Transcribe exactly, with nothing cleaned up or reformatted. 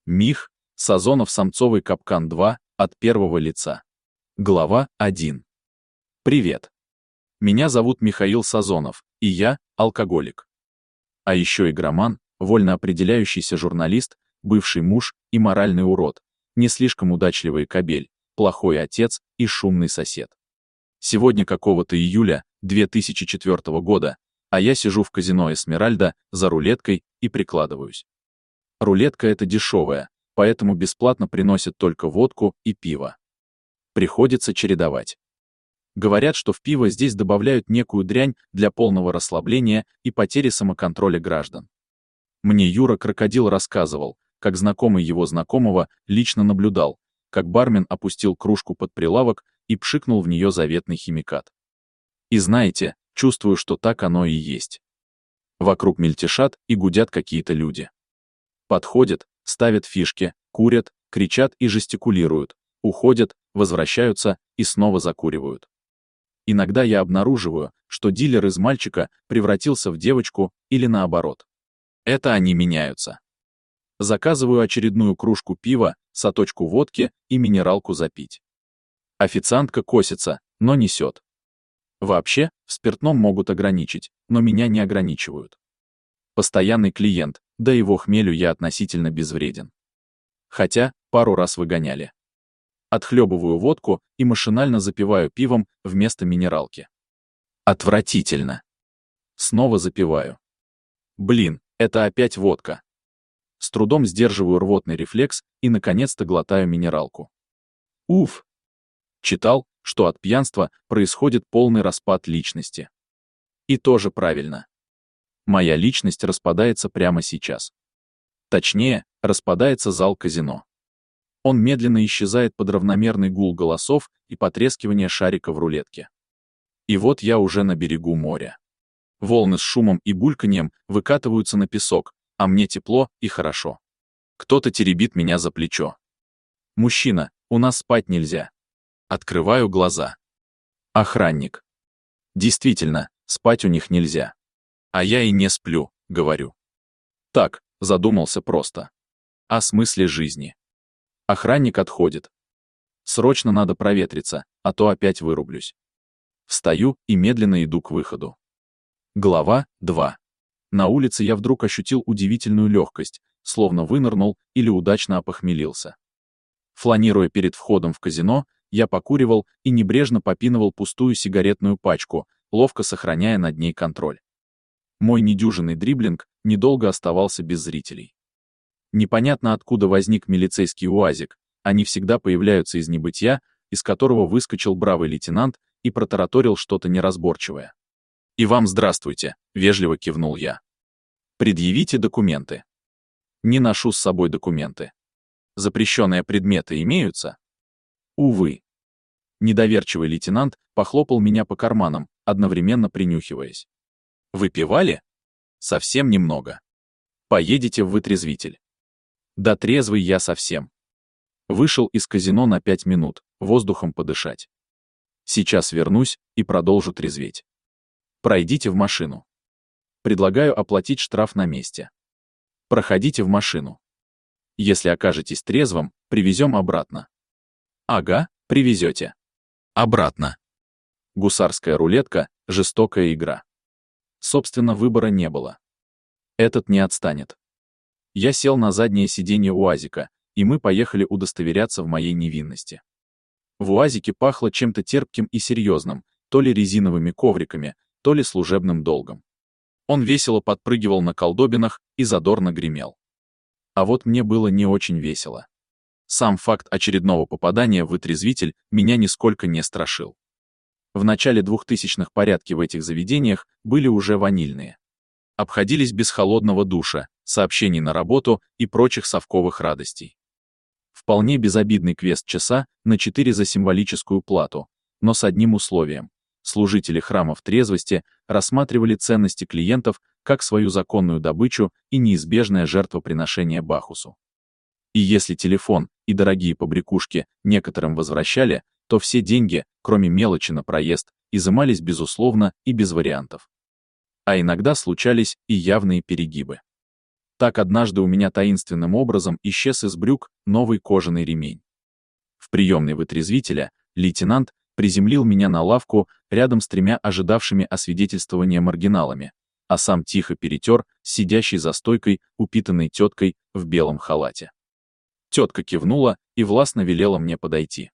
Мих, Сазонов Самцовый капкан два, от первого лица. Глава один. Привет. Меня зовут Михаил Сазонов, и я – алкоголик. А еще игроман, вольно определяющийся журналист, бывший муж и моральный урод, не слишком удачливый кобель, плохой отец и шумный сосед. Сегодня какого-то июля две тысячи четвёртого года, а я сижу в казино «Эсмеральда» за рулеткой и прикладываюсь. Рулетка эта дешевая, поэтому бесплатно приносят только водку и пиво. Приходится чередовать. Говорят, что в пиво здесь добавляют некую дрянь для полного расслабления и потери самоконтроля граждан. Мне Юра Крокодил рассказывал, как знакомый его знакомого лично наблюдал, как бармен опустил кружку под прилавок и пшикнул в нее заветный химикат. И знаете, чувствую, что так оно и есть. Вокруг мельтешат и гудят какие-то люди. Подходят, ставят фишки, курят, кричат и жестикулируют, уходят, возвращаются и снова закуривают. Иногда я обнаруживаю, что дилер из мальчика превратился в девочку или наоборот. Это они меняются. Заказываю очередную кружку пива, соточку водки и минералку запить. Официантка косится, но несет. Вообще, в спиртном могут ограничить, но меня не ограничивают. Постоянный клиент, да его хмелю я относительно безвреден. Хотя, пару раз выгоняли. Отхлебываю водку и машинально запиваю пивом вместо минералки. Отвратительно. Снова запиваю. Блин, это опять водка. С трудом сдерживаю рвотный рефлекс и наконец-то глотаю минералку. Уф! Читал, что от пьянства происходит полный распад личности. И тоже правильно. Моя личность распадается прямо сейчас. Точнее, распадается зал казино. Он медленно исчезает под равномерный гул голосов и потрескивание шарика в рулетке. И вот я уже на берегу моря. Волны с шумом и бульканьем выкатываются на песок, а мне тепло и хорошо. Кто-то теребит меня за плечо. «Мужчина, у нас спать нельзя». Открываю глаза. Охранник. Действительно, спать у них нельзя. А я и не сплю, говорю. Так, задумался просто. О смысле жизни. Охранник отходит. Срочно надо проветриться, а то опять вырублюсь. Встаю и медленно иду к выходу. Глава два. На улице я вдруг ощутил удивительную легкость, словно вынырнул или удачно опохмелился. Фланируя перед входом в казино, я покуривал и небрежно попинывал пустую сигаретную пачку, ловко сохраняя над ней контроль. Мой недюжинный дриблинг недолго оставался без зрителей. Непонятно откуда возник милицейский уазик, они всегда появляются из небытия, из которого выскочил бравый лейтенант и протараторил что-то неразборчивое. «И вам здравствуйте», — вежливо кивнул я. «Предъявите документы». Не ношу с собой документы. Запрещенные предметы имеются? Увы. Недоверчивый лейтенант похлопал меня по карманам, одновременно принюхиваясь. Выпивали? Совсем немного. Поедете в вытрезвитель. Да трезвый я совсем. Вышел из казино на пять минут, воздухом подышать. Сейчас вернусь и продолжу трезветь. Пройдите в машину. Предлагаю оплатить штраф на месте. Проходите в машину. Если окажетесь трезвым, привезем обратно. Ага, привезете. Обратно. Гусарская рулетка — жестокая игра. Собственно, выбора не было. Этот не отстанет. Я сел на заднее сиденье УАЗика, и мы поехали удостоверяться в моей невинности. В УАЗике пахло чем-то терпким и серьезным, то ли резиновыми ковриками, то ли служебным долгом. Он весело подпрыгивал на колдобинах и задорно гремел. А вот мне было не очень весело. Сам факт очередного попадания в вытрезвитель меня нисколько не страшил. В начале двухтысячных порядки в этих заведениях были уже ванильные. Обходились без холодного душа, сообщений на работу и прочих совковых радостей. Вполне безобидный квест часа на четыре за символическую плату, но с одним условием. Служители храмов трезвости рассматривали ценности клиентов как свою законную добычу и неизбежное жертвоприношение Бахусу. И если телефон и дорогие побрякушки некоторым возвращали, то все деньги, кроме мелочи на проезд, изымались безусловно и без вариантов. А иногда случались и явные перегибы. Так однажды у меня таинственным образом исчез из брюк новый кожаный ремень. В приемной вытрезвителя лейтенант приземлил меня на лавку рядом с тремя ожидавшими освидетельствования маргиналами, а сам тихо перетер с сидящей за стойкой упитанной теткой в белом халате. Тетка кивнула и властно велела мне подойти.